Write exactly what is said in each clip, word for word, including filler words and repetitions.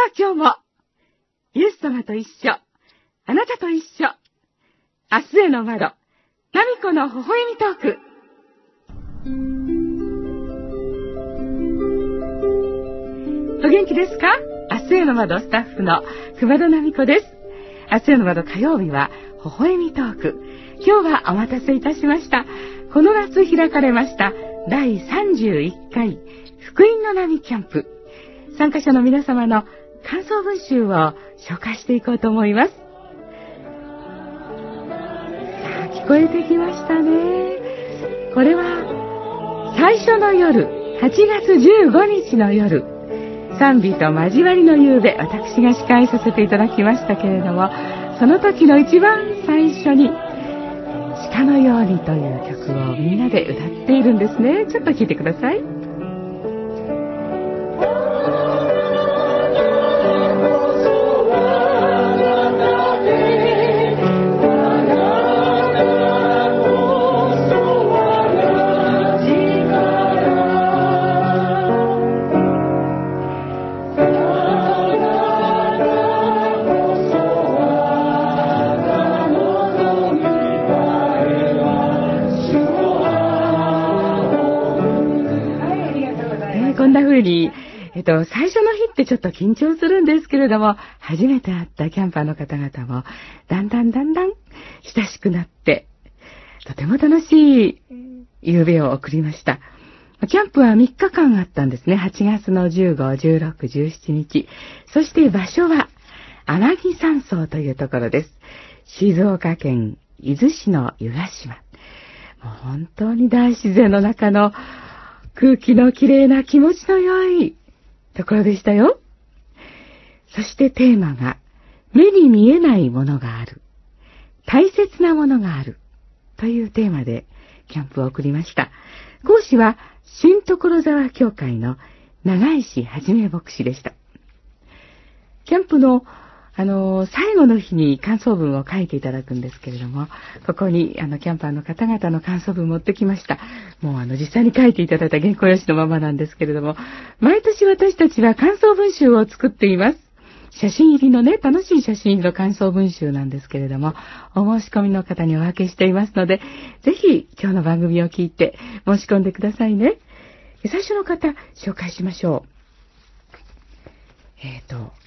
今日も、イエス様と一緒、あなたと一緒、明日への窓、ナミコの微笑みトーク。お元気ですか？明日への窓スタッフの熊田ナミコです。明日への窓火曜日は、微笑みトーク。今日はお待たせいたしました。この夏開かれました、だいさんじゅういっかい、福音の波キャンプ。参加者の皆様の感想文集を紹介していこうと思います。さあ、聞こえてきましたね。これは最初の夜、はちがつじゅうごにちの夜、賛美と交わりの夕べ、私が司会させていただきましたけれども、その時の一番最初に鹿のようにという曲をみんなで歌っているんですね。ちょっと聴いてください。こんな風に、えっと、最初の日ってちょっと緊張するんですけれども、初めて会ったキャンパーの方々も、だんだんだんだん親しくなって、とても楽しい夕べを送りました。キャンプはみっかかんあったんですね。はちがつのじゅうご、じゅうろく、じゅうしちにち。そして場所は、天城山荘というところです。静岡県伊豆市の湯ヶ島。もう本当に大自然の中の空気のきれいな気持ちの良いところでしたよ。そしてテーマが、目に見えないものがある。大切なものがある。というテーマでキャンプを送りました。講師は、新所沢教会の長石はじめ牧師でした。キャンプのあの、最後の日に感想文を書いていただくんですけれども、ここに、あの、キャンパーの方々の感想文持ってきました。もう、あの、実際に書いていただいた原稿用紙のままなんですけれども、毎年私たちは感想文集を作っています。写真入りのね、楽しい写真入りの感想文集なんですけれども、お申し込みの方にお分けしていますので、ぜひ、今日の番組を聞いて申し込んでくださいね。最初の方、紹介しましょう。えーと、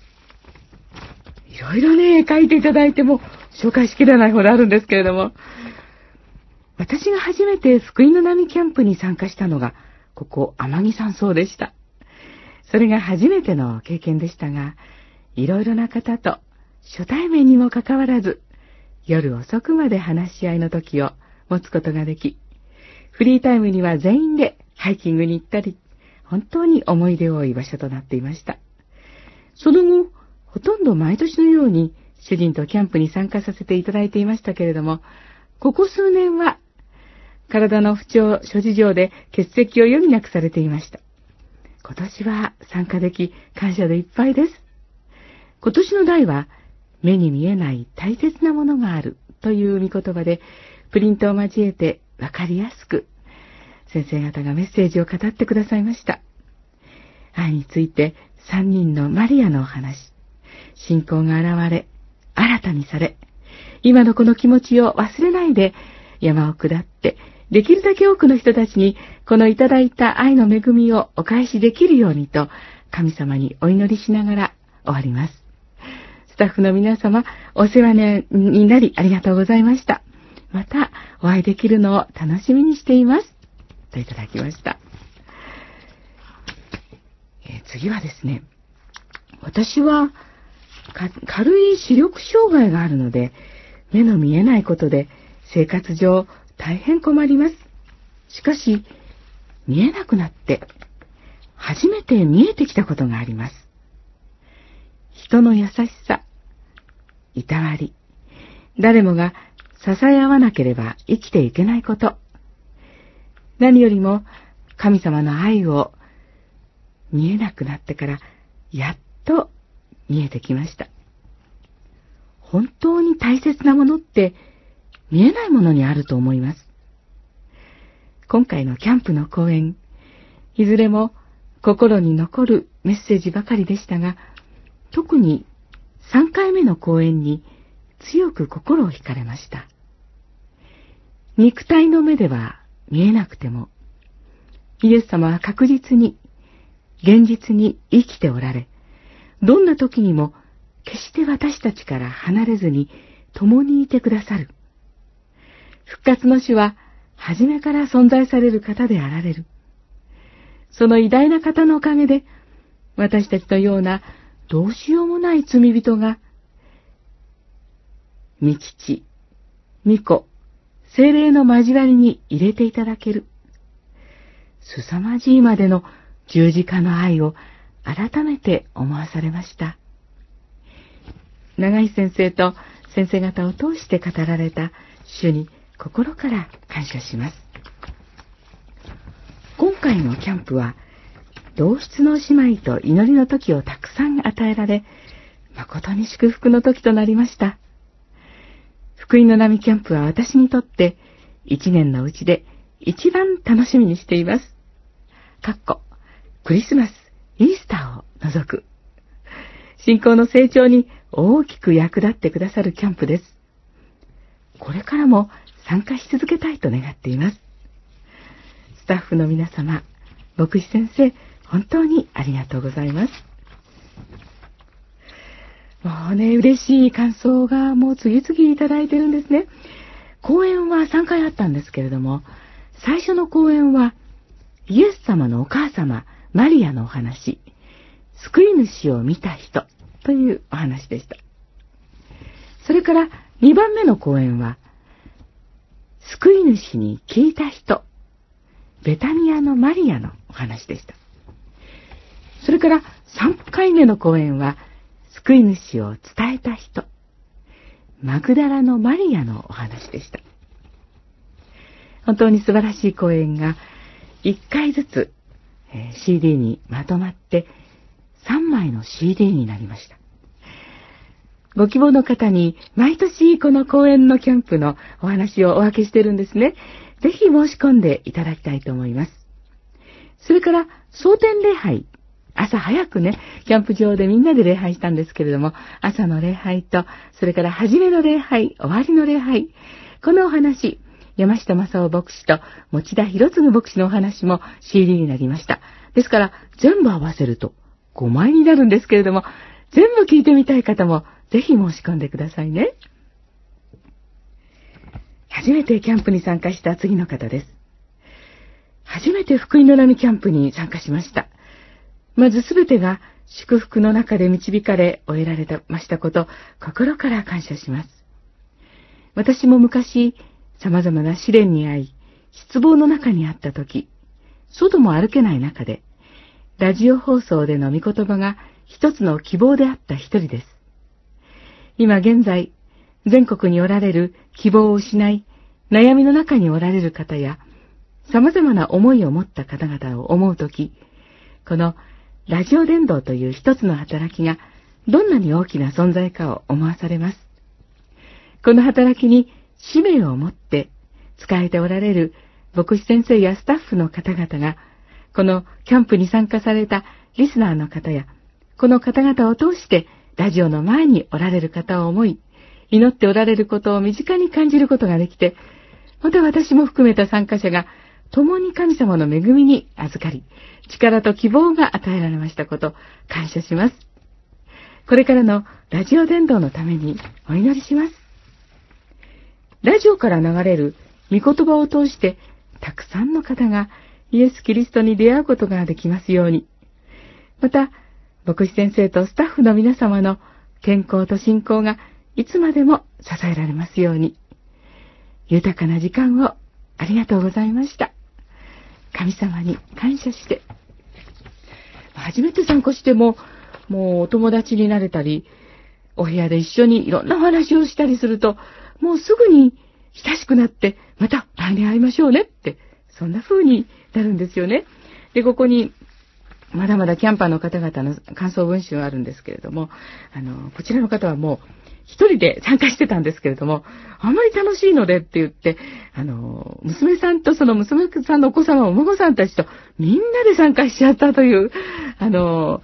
いろいろね、書いていただいても紹介しきれないほどあるんですけれども、私が初めて福音の波キャンプに参加したのが、ここ天城山荘でした。それが初めての経験でしたが、いろいろな方と初対面にもかかわらず、夜遅くまで話し合いの時を持つことができ、フリータイムには全員でハイキングに行ったり、本当に思い出多い場所となっていました。その後、ほとんど毎年のように主人とキャンプに参加させていただいていましたけれども、ここ数年は体の不調、諸事情で欠席を余儀なくされていました。今年は参加でき感謝でいっぱいです。今年の題は目に見えない大切なものがあるという御言葉で、プリントを交えてわかりやすく先生方がメッセージを語ってくださいました。愛について三人のマリアのお話、信仰が現れ、新たにされ、今のこの気持ちを忘れないで山を下って、できるだけ多くの人たちにこのいただいた愛の恵みをお返しできるようにと、神様にお祈りしながら終わります。スタッフの皆様、お世話になりありがとうございました。またお会いできるのを楽しみにしています。といただきました。えー、次はですね、私は軽い視力障害があるので、目の見えないことで生活上大変困ります。しかし、見えなくなって初めて見えてきたことがあります。人の優しさ、いたわり、誰もが支え合わなければ生きていけないこと。何よりも神様の愛を見えなくなってからやっと見えてきました。本当に大切なものって見えないものにあると思います。今回のキャンプの講演、いずれも心に残るメッセージばかりでしたが、 特にさんかいめの講演に強く心を惹かれました。肉体の目では見えなくても、イエス様は確実に、現実に生きておられ、どんな時にも決して私たちから離れずに共にいてくださる。復活の主は初めから存在される方であられる。その偉大な方のおかげで、私たちのようなどうしようもない罪人が、御父、御子、聖霊の交わりに入れていただける。凄まじいまでの十字架の愛を改めて思わされました。長井先生と先生方を通して語られた主に心から感謝します。今回のキャンプは、同室の姉妹と祈りの時をたくさん与えられ、誠に祝福の時となりました。福音の波キャンプは私にとって一年のうちで一番楽しみにしています。かっこ、クリスマス、イースターを除く。信仰の成長に大きく役立ってくださるキャンプです。これからも参加し続けたいと願っています。スタッフの皆様、牧師先生、本当にありがとうございます。もうね、嬉しい感想がもう次々いただいてるんですね。講演はさんかいあったんですけれども、最初の講演は、イエス様のお母様、マリアのお話、救い主を見た人というお話でした。それからにばんめの講演は、救い主に聞いた人、ベタニアのマリアのお話でした。それからさんかいめの講演は、救い主を伝えた人、マグダラのマリアのお話でした。本当に素晴らしい講演がいっかいずつ シーディー にまとまってさんまいの シーディー になりました。ご希望の方に毎年この講演のキャンプのお話をお分けしてるんですね。ぜひ申し込んでいただきたいと思います。それから蒼天礼拝。朝早くね、キャンプ場でみんなで礼拝したんですけれども、朝の礼拝と、それから初めの礼拝、終わりの礼拝。このお話、山下正夫牧師と持田博次牧師のお話も シーディー になりました。ですから、全部合わせるとごまいになるんですけれども、全部聞いてみたい方もぜひ申し込んでくださいね。初めてキャンプに参加した次の方です。初めて福音の波キャンプに参加しました。まずすべてが祝福の中で導かれ終えられましたこと、心から感謝します。私も昔、様々な試練に遭い、失望の中にあったとき、外も歩けない中で、ラジオ放送での御言葉が一つの希望であった一人です。今現在、全国におられる希望を失い、悩みの中におられる方や、様々な思いを持った方々を思うとき、このラジオ伝道という一つの働きがどんなに大きな存在かを思わされます。この働きに使命を持って仕えておられる牧師先生やスタッフの方々が、このキャンプに参加されたリスナーの方や、この方々を通してラジオの前におられる方を思い、祈っておられることを身近に感じることができて、また私も含めた参加者が共に神様の恵みに預かり、力と希望が与えられましたこと、感謝します。これからのラジオ伝道のためにお祈りします。ラジオから流れる御言葉を通して、たくさんの方がイエス・キリストに出会うことができますように。また、牧師先生とスタッフの皆様の健康と信仰がいつまでも支えられますように。豊かな時間をありがとうございました。神様に感謝して、初めて参加しても、もうお友達になれたり、お部屋で一緒にいろんなお話をしたりすると、もうすぐに親しくなって、また来年会いましょうねって、そんな風になるんですよね。で、ここに、まだまだキャンパーの方々の感想文集があるんですけれども、あの、こちらの方はもう、一人で参加してたんですけれども、あまり楽しいのでって言って、あの、娘さんとその娘さんのお子様、お孫さんたちとみんなで参加しちゃったという、あの、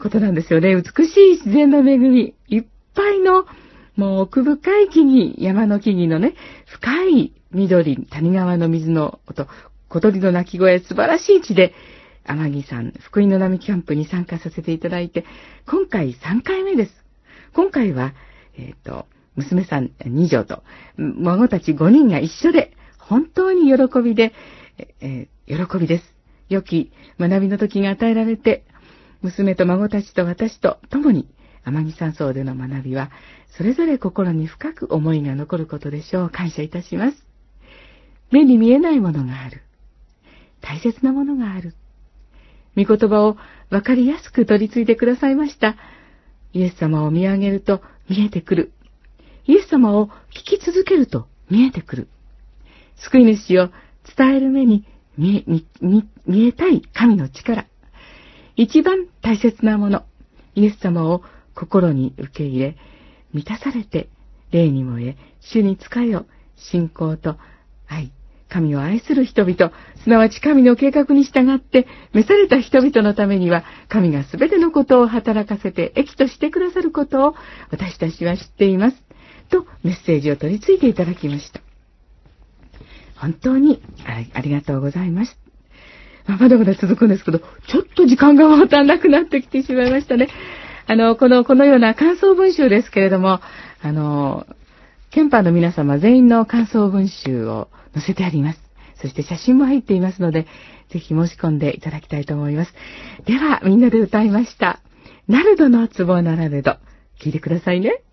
ことなんですよね。美しい自然の恵み、いっぱいの、もう奥深い木々、山の木々のね、深い緑、谷川の水の音、小鳥の鳴き声、素晴らしい地で、天城山、福音の波キャンプに参加させていただいて、今回さんかいめです。今回は、えっと、娘さんにじょうと、孫たちごにんが一緒で、本当に喜びで、えー、喜びです。良き学びの時が与えられて、娘と孫たちと私と共に、天城山荘での学びは、それぞれ心に深く思いが残ることでしょう。感謝いたします。目に見えないものがある。大切なものがある。御言葉を分かりやすく取り継いでくださいました。イエス様を見上げると見えてくる。イエス様を聞き続けると見えてくる。救い主を伝える目に見え、見、見、見えたい神の力。一番大切なもの、イエス様を心に受け入れ、満たされて、霊に燃え、主に仕えよ、信仰と愛、神を愛する人々、すなわち神の計画に従って、召された人々のためには、神がすべてのことを働かせて益としてくださることを、私たちは知っています。と、メッセージを取り継いでいただきました。本当に あ, ありがとうございます。まだまだ続くんですけど、ちょっと時間がまたなくなってきてしまいましたね。あの、この、このような感想文集ですけれども、あの、ケンパーの皆様全員の感想文集を載せてあります。そして写真も入っていますので、ぜひ申し込んでいただきたいと思います。では、みんなで歌いました。ナルドの壺なられど、聞いてくださいね。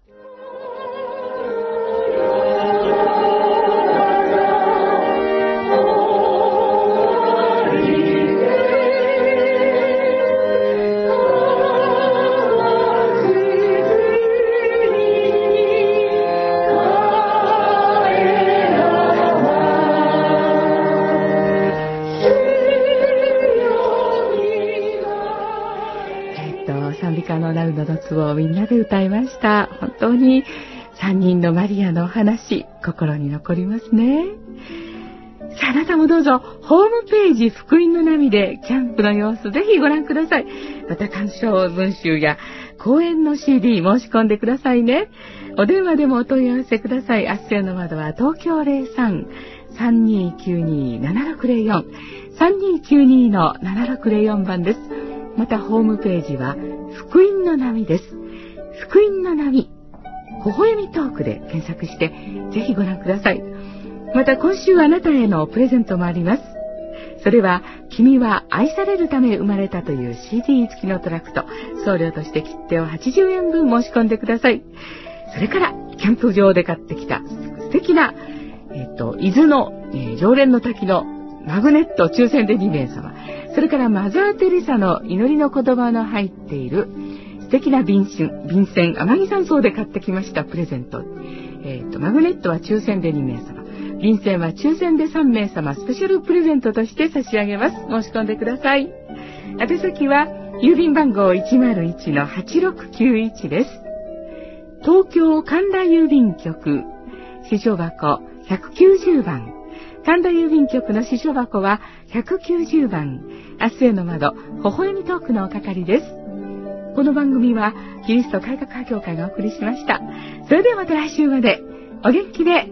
ナルドの壺をみんなで歌いました。本当に三人のマリアのお話、心に残りますね。さあ、あなたもどうぞホームページ福音の波でキャンプの様子ぜひご覧ください。また鑑賞文集や講演の シーディー 申し込んでくださいね。お電話でもお問い合わせください。あっせんの窓は東京 ゼロさん さんにーきゅうにー ななろくゼロよん さんにーきゅうにー のななろくゼロよんばんです。またホームページは福音の波です。福音の波、微笑みトークで検索してぜひご覧ください。また今週あなたへのプレゼントもあります。それは君は愛されるため生まれたという シーディー 付きのトラクト、送料として切手をはちじゅうえんぶん申し込んでください。それからキャンプ場で買ってきた素敵な、えっと、伊豆の、えー、常連の滝のマグネット抽選でにめいさま、それからマザー・テレサの祈りの言葉の入っている素敵な便箋、便箋、天城山荘で買ってきましたプレゼント。えっと、マグネットは抽選でにめいさま、便箋は抽選でさんめいさま、スペシャルプレゼントとして差し上げます。申し込んでください。宛先は郵便番号 いちまるいちのはちろくきゅういち です。東京神田郵便局支所箱ひゃくきゅうじゅうばん、神田郵便局の支所箱はひゃくきゅうじゅうばん、明日への窓、微笑みトークのお係です。この番組はキリスト改革派協会がお送りしました。それではまた来週までお元気で。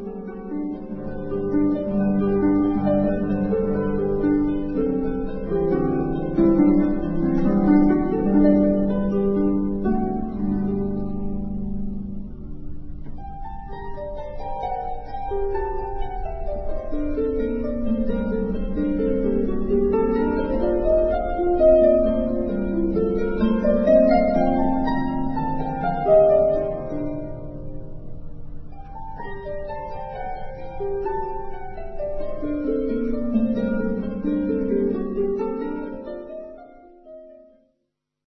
うん。